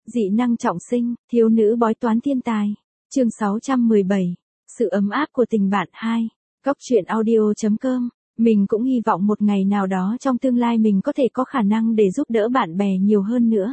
Dị năng trọng sinh, thiếu nữ bói toán thiên tài. Chương 617. Sự ấm áp của tình bạn 2. Góc truyện audio.com. Mình cũng hy vọng một ngày nào đó trong tương lai mình có thể có khả năng để giúp đỡ bạn bè nhiều hơn nữa.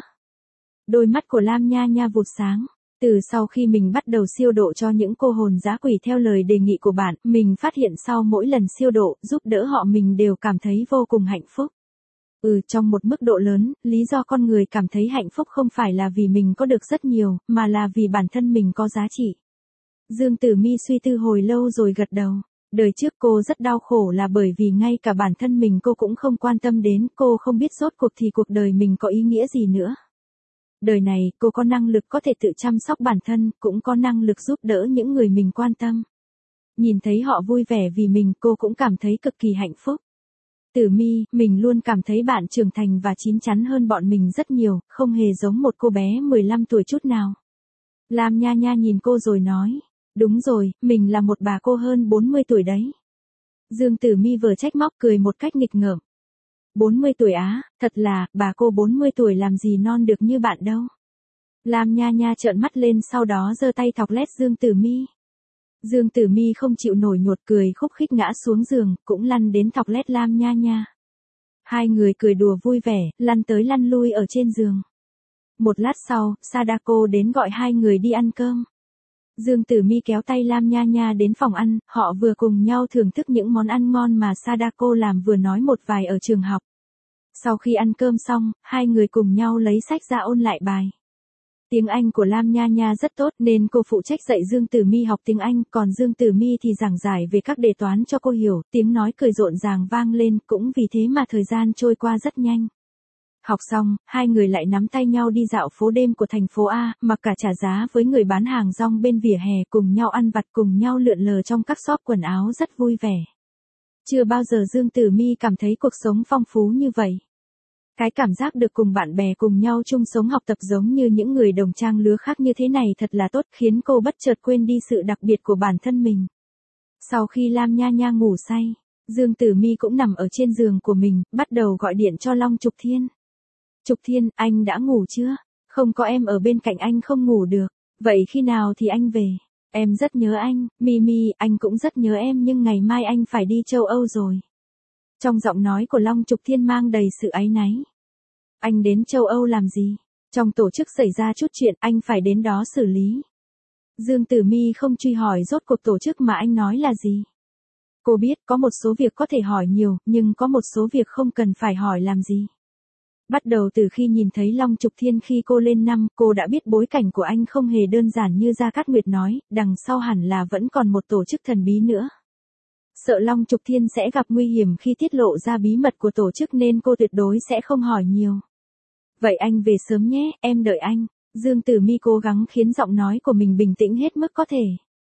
Đôi mắt của Lam Nha Nha vụt sáng. Từ sau khi mình bắt đầu siêu độ cho những cô hồn dã quỷ theo lời đề nghị của bạn, mình phát hiện sau mỗi lần siêu độ, giúp đỡ họ mình đều cảm thấy vô cùng hạnh phúc. Trong một mức độ lớn, lý do con người cảm thấy hạnh phúc không phải là vì mình có được rất nhiều, mà là vì bản thân mình có giá trị. Dương Tử Mi suy tư hồi lâu rồi gật đầu. Đời trước cô rất đau khổ là bởi vì ngay cả bản thân mình cô cũng không quan tâm đến, cô không biết rốt cuộc thì cuộc đời mình có ý nghĩa gì nữa. Đời này, cô có năng lực có thể tự chăm sóc bản thân, cũng có năng lực giúp đỡ những người mình quan tâm. Nhìn thấy họ vui vẻ vì mình, cô cũng cảm thấy cực kỳ hạnh phúc. Tử Mi, mình luôn cảm thấy bạn trưởng thành và chín chắn hơn bọn mình rất nhiều, không hề giống một cô bé 15 tuổi chút nào. Lam Nha Nha nhìn cô rồi nói, đúng rồi, mình là một bà cô hơn 40 tuổi đấy. Dương Tử Mi vừa trách móc cười một cách nghịch ngợm. 40 tuổi á, thật là, bà cô 40 tuổi làm gì non được như bạn đâu. Lam Nha Nha trợn mắt lên sau đó giơ tay thọc lét Dương Tử Mi. Dương Tử Mi không chịu nổi nhột cười khúc khích ngã xuống giường, cũng lăn đến thọc lét Lam Nha Nha. Hai người cười đùa vui vẻ, lăn tới lăn lui ở trên giường. Một lát sau, Sadako đến gọi hai người đi ăn cơm. Dương Tử Mi kéo tay Lam Nha Nha đến phòng ăn, họ vừa cùng nhau thưởng thức những món ăn ngon mà Sadako làm vừa nói một vài ở trường học. Sau khi ăn cơm xong, hai người cùng nhau lấy sách ra ôn lại bài. Tiếng Anh của Lam Nha Nha rất tốt nên cô phụ trách dạy Dương Tử Mi học tiếng Anh, còn Dương Tử Mi thì giảng giải về các đề toán cho cô hiểu, tiếng nói cười rộn ràng vang lên, cũng vì thế mà thời gian trôi qua rất nhanh. Học xong, hai người lại nắm tay nhau đi dạo phố đêm của thành phố A, mặc cả trả giá với người bán hàng rong bên vỉa hè, cùng nhau ăn vặt, cùng nhau lượn lờ trong các shop quần áo rất vui vẻ. Chưa bao giờ Dương Tử Mi cảm thấy cuộc sống phong phú như vậy. Cái cảm giác được cùng bạn bè cùng nhau chung sống học tập giống như những người đồng trang lứa khác như thế này thật là tốt, khiến cô bất chợt quên đi sự đặc biệt của bản thân mình. Sau khi Lam Nha Nha ngủ say, Dương Tử Mi cũng nằm ở trên giường của mình, bắt đầu gọi điện cho Long Trục Thiên. Trục Thiên, anh đã ngủ chưa? Không có em ở bên cạnh anh không ngủ được. Vậy khi nào thì anh về? Em rất nhớ anh, Mimi, anh cũng rất nhớ em nhưng ngày mai anh phải đi châu Âu rồi. Trong giọng nói của Long Trục Thiên mang đầy sự áy náy. Anh đến châu Âu làm gì? Trong tổ chức xảy ra chút chuyện, anh phải đến đó xử lý. Dương Tử Mi không truy hỏi rốt cuộc tổ chức mà anh nói là gì. Cô biết có một số việc có thể hỏi nhiều, nhưng có một số việc không cần phải hỏi làm gì. Bắt đầu từ khi nhìn thấy Long Trục Thiên khi cô lên năm, cô đã biết bối cảnh của anh không hề đơn giản như Gia Cát Nguyệt nói, đằng sau hẳn là vẫn còn một tổ chức thần bí nữa. Sợ Long Trục Thiên sẽ gặp nguy hiểm khi tiết lộ ra bí mật của tổ chức nên cô tuyệt đối sẽ không hỏi nhiều. Vậy anh về sớm nhé, em đợi anh. Dương Tử Mi cố gắng khiến giọng nói của mình bình tĩnh hết mức có thể.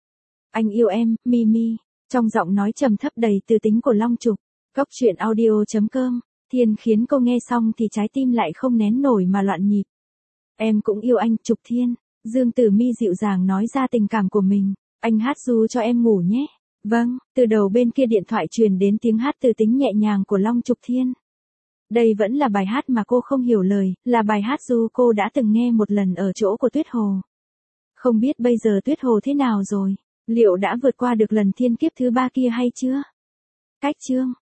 Anh yêu em, Mimi. Trong giọng nói trầm thấp đầy tư tính của Long Trục. Góc truyện audio.com. Thiên khiến cô nghe xong thì trái tim lại không nén nổi mà loạn nhịp. Em cũng yêu anh, Trục Thiên. Dương Tử Mi dịu dàng nói ra tình cảm của mình. Anh hát ru cho em ngủ nhé. Vâng, từ đầu bên kia điện thoại truyền đến tiếng hát tư tính nhẹ nhàng của Long Trục Thiên. Đây vẫn là bài hát mà cô không hiểu lời, là bài hát ru cô đã từng nghe một lần ở chỗ của Tuyết Hồ. Không biết bây giờ Tuyết Hồ thế nào rồi? Liệu đã vượt qua được lần thiên kiếp thứ 3 kia hay chưa? Cách chương